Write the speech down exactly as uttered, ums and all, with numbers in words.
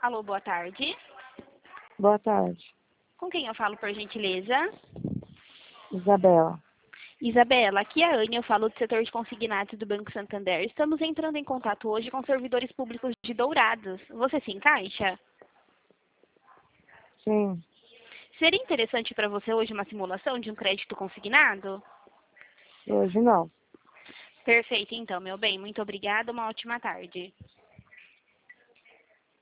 Alô, boa tarde. Boa tarde. Com quem eu falo, por gentileza? Isabela. Isabela, aqui é a Anne, eu falo do setor de consignados do Banco Santander. Estamos entrando em contato hoje com servidores públicos de Dourados. Você se encaixa? Sim. Seria interessante para você hoje uma simulação de um crédito consignado? Hoje não. Perfeito, então, meu bem. Muito obrigada. Uma ótima tarde.